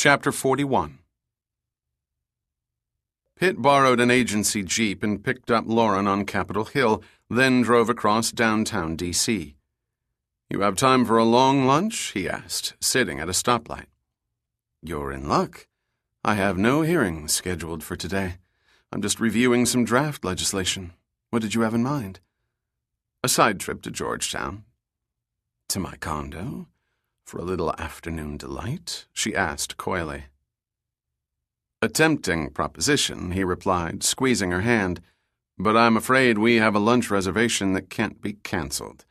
Chapter 41. Pitt borrowed an agency jeep and picked up Lauren on Capitol Hill, then drove across downtown D.C. "You have time for a long lunch?" he asked, sitting at a stoplight. "You're in luck. I have no hearings scheduled for today. I'm just reviewing some draft legislation. What did you have in mind?" "A side trip to Georgetown." "To my condo? For a little afternoon delight?" she asked coyly. "A tempting proposition," he replied, squeezing her hand, "but I'm afraid we have a lunch reservation that can't be canceled."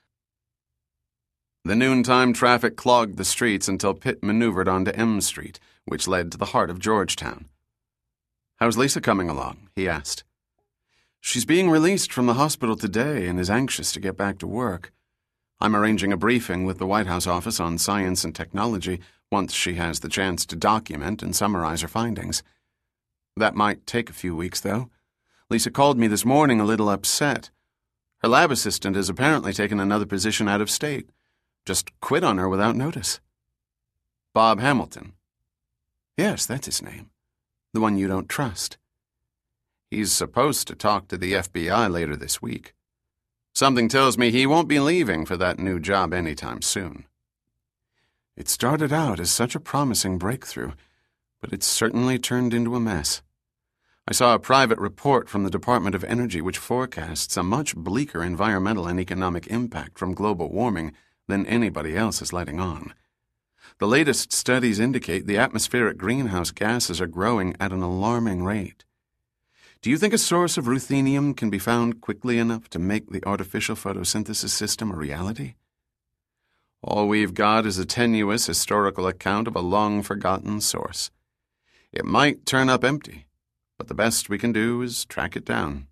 The noontime traffic clogged the streets until Pitt maneuvered onto M Street, which led to the heart of Georgetown. "How's Lisa coming along?" he asked. "She's being released from the hospital today and is anxious to get back to work. I'm arranging a briefing with the White House office on science and technology once she has the chance to document and summarize her findings. That might take a few weeks, though. Lisa called me this morning a little upset. Her lab assistant has apparently taken another position out of state. Just quit on her without notice." "Bob Hamilton." "Yes, that's his name. The one you don't trust." "He's supposed to talk to the FBI later this week. Something tells me he won't be leaving for that new job anytime soon." "It started out as such a promising breakthrough, but it's certainly turned into a mess. I saw a private report from the Department of Energy which forecasts a much bleaker environmental and economic impact from global warming than anybody else is letting on. The latest studies indicate the atmospheric greenhouse gases are growing at an alarming rate. Do you think a source of ruthenium can be found quickly enough to make the artificial photosynthesis system a reality? All we've got is a tenuous historical account of a long-forgotten source. It might turn up empty, but the best we can do is track it down."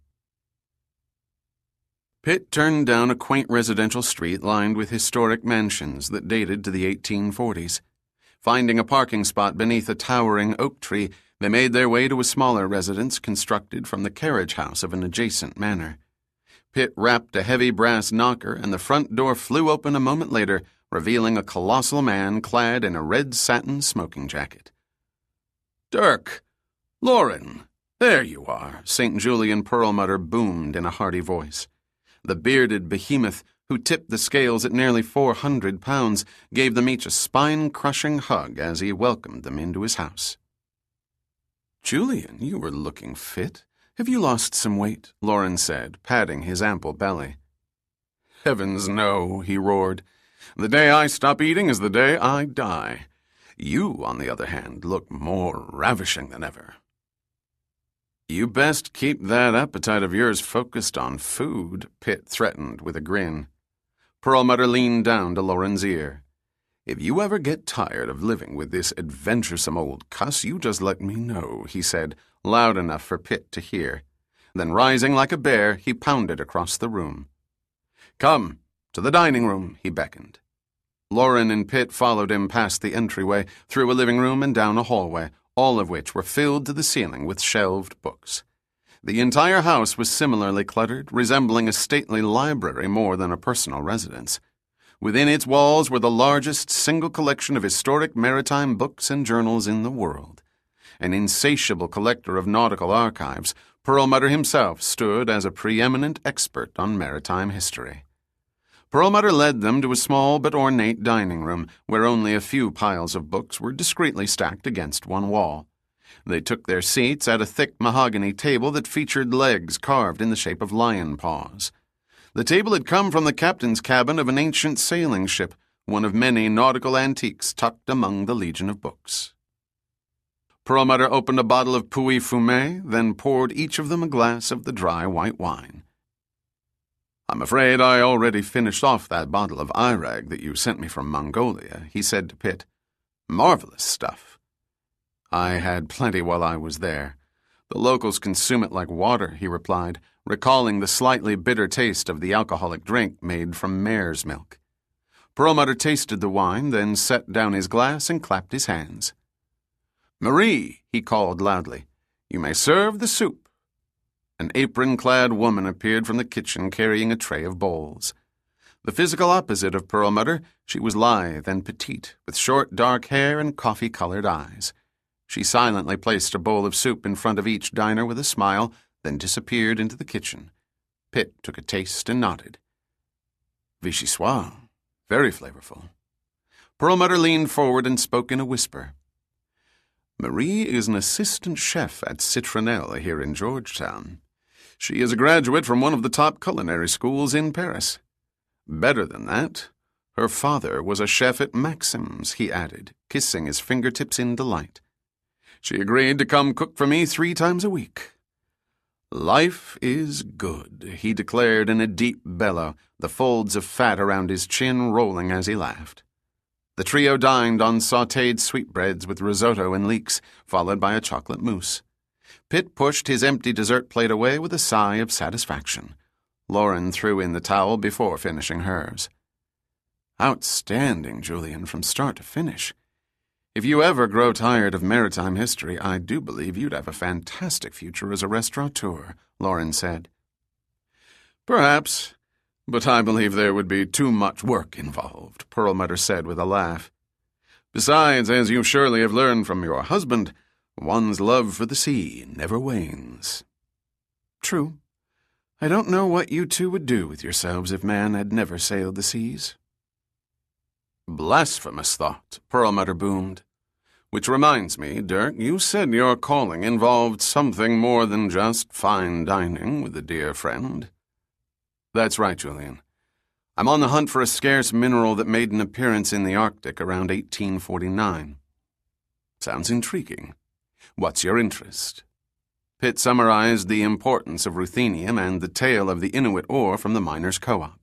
Pitt turned down a quaint residential street lined with historic mansions that dated to the 1840s. Finding a parking spot beneath a towering oak tree, they made their way to a smaller residence constructed from the carriage house of an adjacent manor. Pitt rapped a heavy brass knocker, and the front door flew open a moment later, revealing a colossal man clad in a red satin smoking jacket. "Dirk! Lauren! There you are!" St. Julian Perlmutter boomed in a hearty voice. The bearded behemoth, who tipped the scales at nearly 400 pounds, gave them each a spine-crushing hug as he welcomed them into his house. "Julian, you were looking fit. Have you lost some weight?" Lauren said, patting his ample belly. "Heavens, no," he roared. "The day I stop eating is the day I die. You, on the other hand, look more ravishing than ever." "You best keep that appetite of yours focused on food," Pitt threatened with a grin. Perlmutter leaned down to Lauren's ear. "If you ever get tired of living with this adventuresome old cuss, you just let me know," he said, loud enough for Pitt to hear. Then, rising like a bear, he pounded across the room. "Come, to the dining room," he beckoned. Lauren and Pitt followed him past the entryway, through a living room and down a hallway, all of which were filled to the ceiling with shelved books. The entire house was similarly cluttered, resembling a stately library more than a personal residence. Within its walls were the largest single collection of historic maritime books and journals in the world. An insatiable collector of nautical archives, Perlmutter himself stood as a preeminent expert on maritime history. Perlmutter led them to a small but ornate dining room, where only a few piles of books were discreetly stacked against one wall. They took their seats at a thick mahogany table that featured legs carved in the shape of lion paws. The table had come from the captain's cabin of an ancient sailing ship, one of many nautical antiques tucked among the legion of books. Perlmutter opened a bottle of Puy-Fumé, then poured each of them a glass of the dry white wine. "I'm afraid I already finished off that bottle of Irag that you sent me from Mongolia," he said to Pitt. "Marvelous stuff." "I had plenty while I was there. The locals consume it like water," he replied, recalling the slightly bitter taste of the alcoholic drink made from mare's milk. Perlmutter tasted the wine, then set down his glass and clapped his hands. "Marie," he called loudly, "you may serve the soup." An apron-clad woman appeared from the kitchen carrying a tray of bowls. The physical opposite of Perlmutter, she was lithe and petite, with short dark hair and coffee-colored eyes. She silently placed a bowl of soup in front of each diner with a smile, then disappeared into the kitchen. Pitt took a taste and nodded. Vichyssoise. Very flavorful. Perlmutter leaned forward and spoke in a whisper. Marie is an assistant chef at Citronelle here in Georgetown. She is a graduate from one of the top culinary schools in Paris. Better than that, her father was a chef at Maxim's, he added, kissing his fingertips in delight. She agreed to come cook for me 3 times a week. Life is good, he declared in a deep bellow, the folds of fat around his chin rolling as he laughed. The trio dined on sautéed sweetbreads with risotto and leeks, followed by a chocolate mousse. Pitt pushed his empty dessert plate away with a sigh of satisfaction. Lauren threw in the towel before finishing hers. Outstanding, Julian, from start to finish. If you ever grow tired of maritime history, I do believe you'd have a fantastic future as a restaurateur, Lauren said. Perhaps, but I believe there would be too much work involved, Perlmutter said with a laugh. Besides, as you surely have learned from your husband, one's love for the sea never wanes. True. I don't know what you two would do with yourselves if man had never sailed the seas. Blasphemous thought, Perlmutter boomed. Which reminds me, Dirk, you said your calling involved something more than just fine dining with a dear friend. That's right, Julian. I'm on the hunt for a scarce mineral that made an appearance in the Arctic around 1849. Sounds intriguing. What's your interest? Pitt summarized the importance of ruthenium and the tale of the Inuit ore from the Miners' Co-op.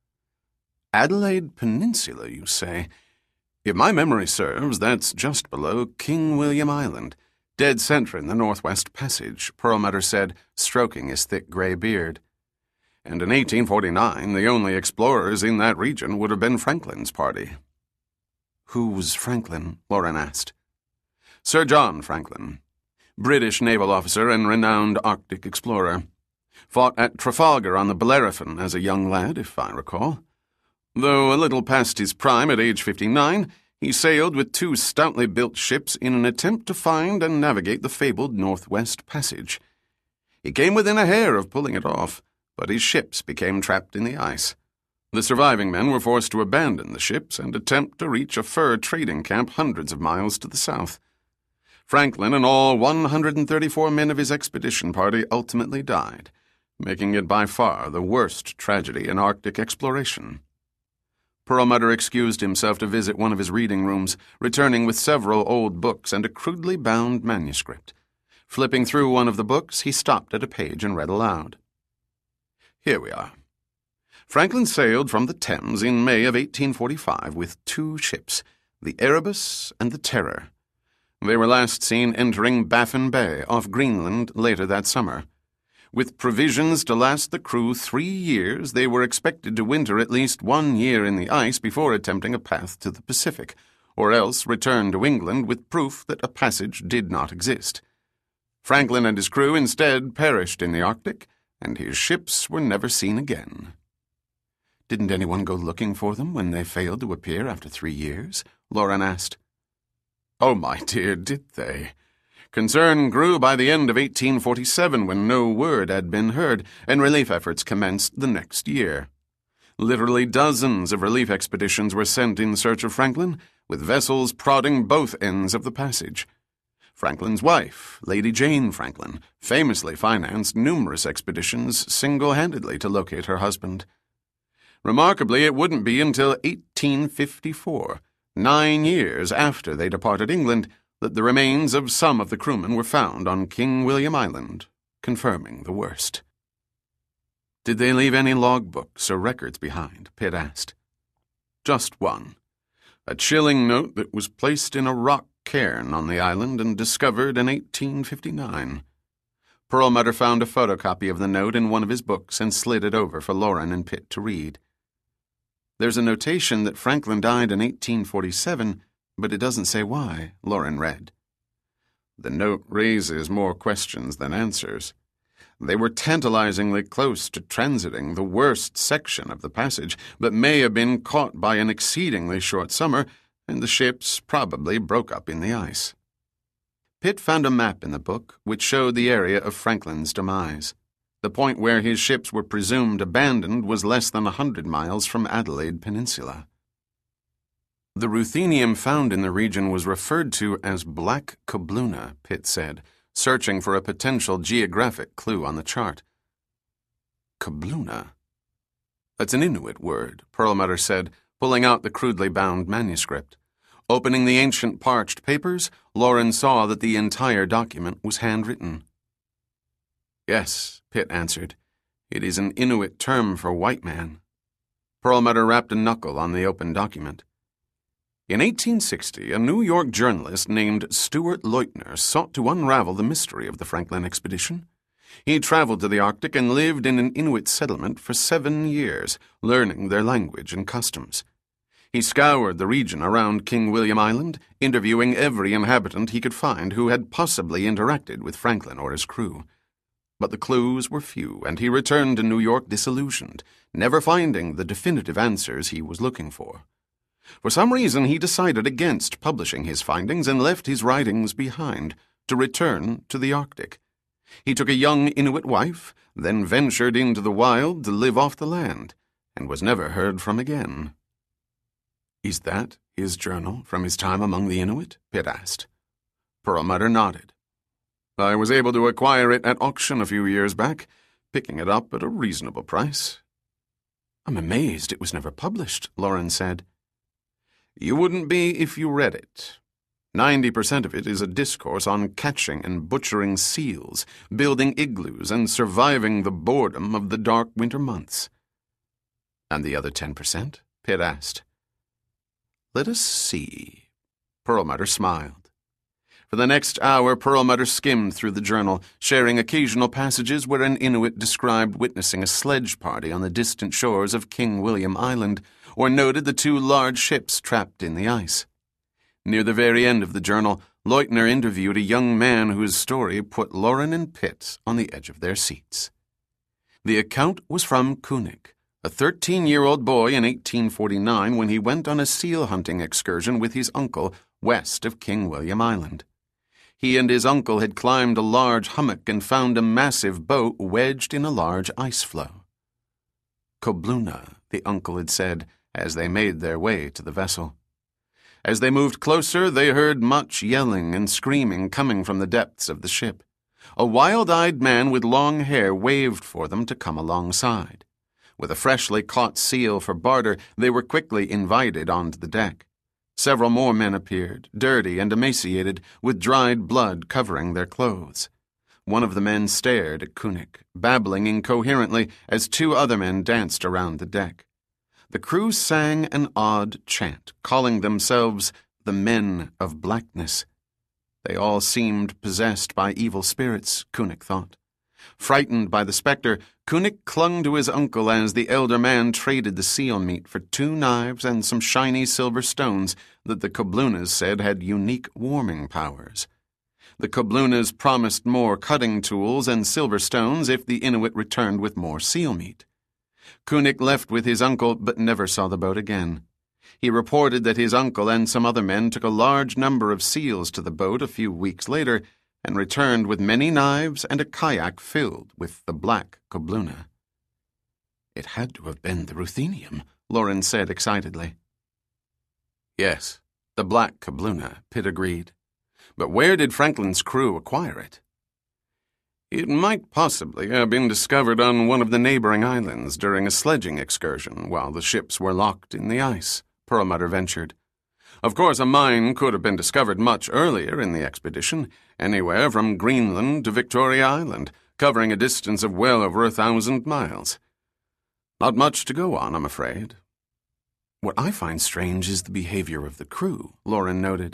Adelaide Peninsula, you say? If my memory serves, that's just below King William Island, dead center in the Northwest Passage, Perlmutter said, stroking his thick gray beard. And in 1849, the only explorers in that region would have been Franklin's party. Who was Franklin? Lauren asked. Sir John Franklin, British naval officer and renowned Arctic explorer. Fought at Trafalgar on the Bellerophon as a young lad, if I recall. Though a little past his prime at age 59, he sailed with 2 stoutly built ships in an attempt to find and navigate the fabled Northwest Passage. He came within a hair of pulling it off, but his ships became trapped in the ice. The surviving men were forced to abandon the ships and attempt to reach a fur trading camp hundreds of miles to the south. Franklin and all 134 men of his expedition party ultimately died, making it by far the worst tragedy in Arctic exploration. Perlmutter excused himself to visit one of his reading rooms, returning with several old books and a crudely bound manuscript. Flipping through one of the books, he stopped at a page and read aloud. Here we are. Franklin sailed from the Thames in May of 1845 with 2 ships, the Erebus and the Terror. They were last seen entering Baffin Bay off Greenland later that summer. With provisions to last the crew 3 years, they were expected to winter at least 1 year in the ice before attempting a path to the Pacific, or else return to England with proof that a passage did not exist. Franklin and his crew instead perished in the Arctic, and his ships were never seen again. Didn't anyone go looking for them when they failed to appear after 3 years? Lauren asked. Oh, my dear, did they? Concern grew by the end of 1847 when no word had been heard, and relief efforts commenced the next year. Literally dozens of relief expeditions were sent in search of Franklin, with vessels prodding both ends of the passage. Franklin's wife, Lady Jane Franklin, famously financed numerous expeditions single-handedly to locate her husband. Remarkably, it wouldn't be until 1854, 9 years after they departed England, that the remains of some of the crewmen were found on King William Island, confirming the worst. Did they leave any logbooks or records behind? Pitt asked. Just one. A chilling note that was placed in a rock cairn on the island and discovered in 1859. Perlmutter found a photocopy of the note in one of his books and slid it over for Lauren and Pitt to read. There's a notation that Franklin died in 1847, but it doesn't say why, Lauren read. The note raises more questions than answers. They were tantalizingly close to transiting the worst section of the passage, but may have been caught by an exceedingly short summer, and the ships probably broke up in the ice. Pitt found a map in the book which showed the area of Franklin's demise. The point where his ships were presumed abandoned was less than 100 miles from Adelaide Peninsula. The ruthenium found in the region was referred to as Black Cobluna, Pitt said, searching for a potential geographic clue on the chart. Cobluna? That's an Inuit word, Perlmutter said, pulling out the crudely bound manuscript. Opening the ancient parched papers, Loren saw that the entire document was handwritten. Yes, Pitt answered. It is an Inuit term for white man. Perlmutter rapped a knuckle on the open document. In 1860, a New York journalist named Stuart Leutner sought to unravel the mystery of the Franklin expedition. He traveled to the Arctic and lived in an Inuit settlement for 7 years, learning their language and customs. He scoured the region around King William Island, interviewing every inhabitant he could find who had possibly interacted with Franklin or his crew. But the clues were few, and he returned to New York disillusioned, never finding the definitive answers he was looking for. For some reason, he decided against publishing his findings and left his writings behind to return to the Arctic. He took a young Inuit wife, then ventured into the wild to live off the land, and was never heard from again. Is that his journal from his time among the Inuit? Pitt asked. Perlmutter nodded. I was able to acquire it at auction a few years back, picking it up at a reasonable price. I'm amazed it was never published, Loren said. You wouldn't be if you read it. 90% of it is a discourse on catching and butchering seals, building igloos, and surviving the boredom of the dark winter months. And the other 10%? Pitt asked. Let us see. Perlmutter smiled. For the next hour, Perlmutter skimmed through the journal, sharing occasional passages where an Inuit described witnessing a sledge party on the distant shores of King William Island, or noted the 2 large ships trapped in the ice. Near the very end of the journal, Leutner interviewed a young man whose story put Loren and Pitt on the edge of their seats. The account was from Kunik, a 13-year-old boy in 1849 when he went on a seal hunting excursion with his uncle west of King William Island. He and his uncle had climbed a large hummock and found a massive boat wedged in a large ice floe. Cobluna, the uncle had said, as they made their way to the vessel. As they moved closer, they heard much yelling and screaming coming from the depths of the ship. A wild-eyed man with long hair waved for them to come alongside. With a freshly caught seal for barter, they were quickly invited onto the deck. Several more men appeared, dirty and emaciated, with dried blood covering their clothes. One of the men stared at Kunik, babbling incoherently as 2 other men danced around the deck. The crew sang an odd chant, calling themselves the Men of Blackness. They all seemed possessed by evil spirits, Kunik thought. Frightened by the specter, Kunik clung to his uncle as the elder man traded the seal meat for 2 knives and some shiny silver stones that the Coblunas said had unique warming powers. The Coblunas promised more cutting tools and silver stones if the Inuit returned with more seal meat. Kunik left with his uncle but never saw the boat again. He reported that his uncle and some other men took a large number of seals to the boat a few weeks later and returned with many knives and a kayak filled with the Black Cobluna. It had to have been the ruthenium, Loren said excitedly. Yes, the Black Cobluna, Pitt agreed. But where did Franklin's crew acquire it? It might possibly have been discovered on one of the neighboring islands during a sledging excursion while the ships were locked in the ice, Perlmutter ventured. Of course, a mine could have been discovered much earlier in the expedition, anywhere from Greenland to Victoria Island, covering a distance of well over 1,000 miles. Not much to go on, I'm afraid. What I find strange is the behavior of the crew, Loren noted.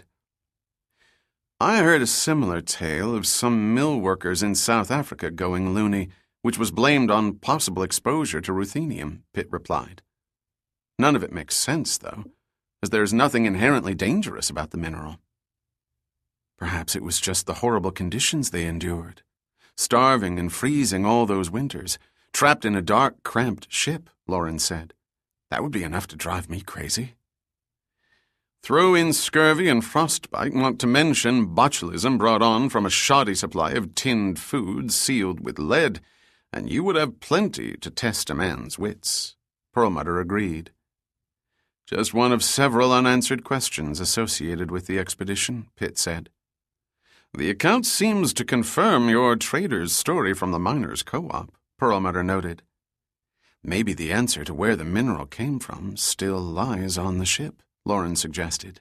I heard a similar tale of some mill workers in South Africa going loony, which was blamed on possible exposure to ruthenium, Pitt replied. None of it makes sense, though, as there is nothing inherently dangerous about the mineral. Perhaps it was just the horrible conditions they endured, starving and freezing all those winters, trapped in a dark, cramped ship, Loren said. That would be enough to drive me crazy. Throw in scurvy and frostbite, not to mention botulism brought on from a shoddy supply of tinned food sealed with lead, and you would have plenty to test a man's wits. Perlmutter agreed. Just one of several unanswered questions associated with the expedition, Pitt said. The account seems to confirm your trader's story from the miners' co-op, Perlmutter noted. Maybe the answer to where the mineral came from still lies on the ship, Loren suggested.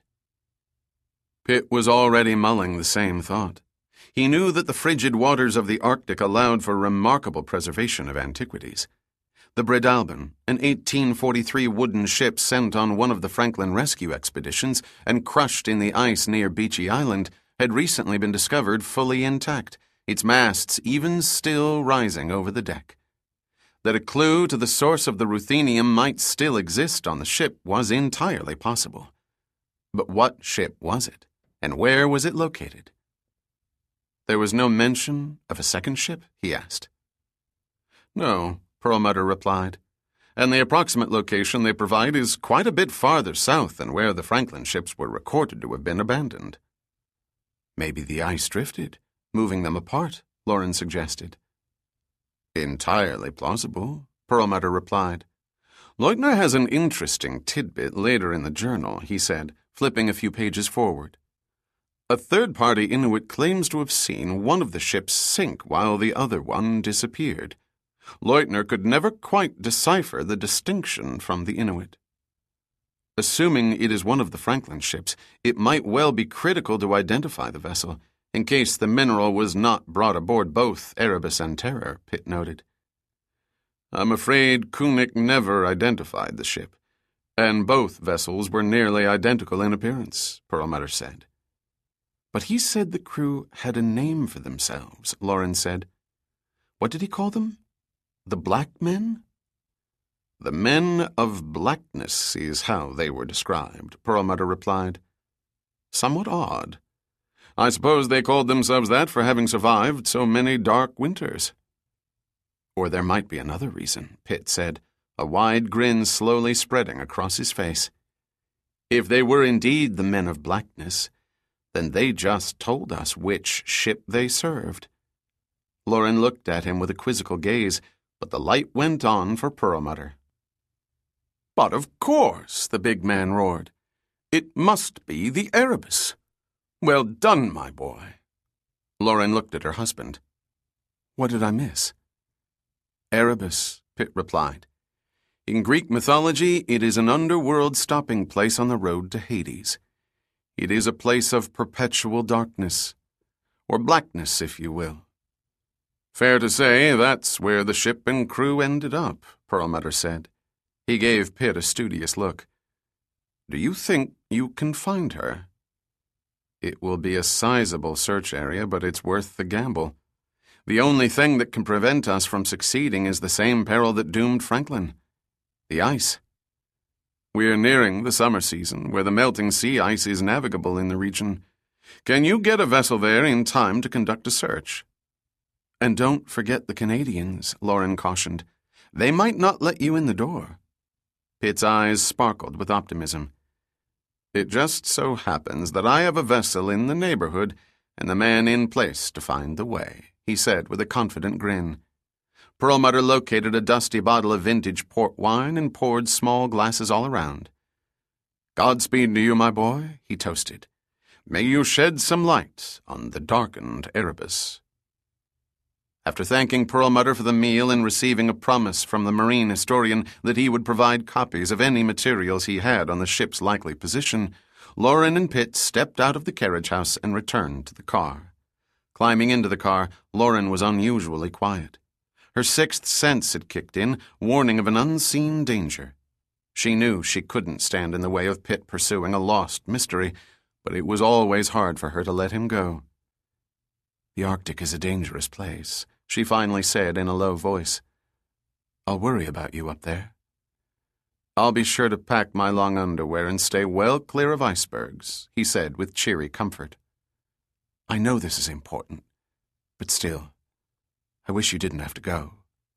Pitt was already mulling the same thought. He knew that the frigid waters of the Arctic allowed for remarkable preservation of antiquities. The Breadalbane, an 1843 wooden ship sent on one of the Franklin rescue expeditions and crushed in the ice near Beechy Island, had recently been discovered fully intact, its masts even still rising over the deck. That a clue to the source of the ruthenium might still exist on the ship was entirely possible. But what ship was it, and where was it located? There was no mention of a second ship, he asked. No, Perlmutter replied, and the approximate location they provide is quite a bit farther south than where the Franklin ships were recorded to have been abandoned. Maybe the ice drifted, moving them apart, Loren suggested. Entirely plausible, Perlmutter replied. Leutner has an interesting tidbit later in the journal, he said, flipping a few pages forward. A third-party Inuit claims to have seen one of the ships sink while the other one disappeared. Leutner could never quite decipher the distinction from the Inuit. Assuming it is one of the Franklin ships, it might well be critical to identify the vessel, in case the mineral was not brought aboard both Erebus and Terror, Pitt noted. I'm afraid Kunik never identified the ship, and both vessels were nearly identical in appearance, Perlmutter said. But he said the crew had a name for themselves, Loren said. What did he call them? The Black Men? The Men of Blackness is how they were described, Perlmutter replied. Somewhat odd. I suppose they called themselves that for having survived so many dark winters. Or there might be another reason, Pitt said, a wide grin slowly spreading across his face. If they were indeed the Men of Blackness, then they just told us which ship they served. Loren looked at him with a quizzical gaze, but the light went on for Perlmutter. But of course, the big man roared. It must be the Erebus. Well done, my boy. Loren looked at her husband. What did I miss? Erebus, Pitt replied. In Greek mythology, it is an underworld stopping place on the road to Hades. It is a place of perpetual darkness, or blackness, if you will. Fair to say that's where the ship and crew ended up, Perlmutter said. He gave Pitt a studious look. Do you think you can find her? It will be a sizable search area, but it's worth the gamble. The only thing that can prevent us from succeeding is the same peril that doomed Franklin. The ice. We're nearing the summer season, where the melting sea ice is navigable in the region. Can you get a vessel there in time to conduct a search? And don't forget the Canadians, Loren cautioned. They might not let you in the door. Pitt's eyes sparkled with optimism. It just so happens that I have a vessel in the neighborhood and the man in place to find the way, he said with a confident grin. Perlmutter located a dusty bottle of vintage port wine and poured small glasses all around. Godspeed to you, my boy, he toasted. May you shed some light on the darkened Erebus. After thanking Perlmutter for the meal and receiving a promise from the marine historian that he would provide copies of any materials he had on the ship's likely position, Loren and Pitt stepped out of the carriage house and returned to the car. Climbing into the car, Loren was unusually quiet. Her sixth sense had kicked in, warning of an unseen danger. She knew she couldn't stand in the way of Pitt pursuing a lost mystery, but it was always hard for her to let him go. The Arctic is a dangerous place, she finally said in a low voice. I'll worry about you up there. I'll be sure to pack my long underwear and stay well clear of icebergs, he said with cheery comfort. I know this is important, but still, I wish you didn't have to go.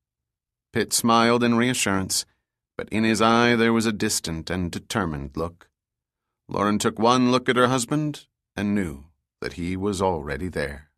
Pitt smiled in reassurance, but in his eye there was a distant and determined look. Lauren took one look at her husband and knew that he was already there.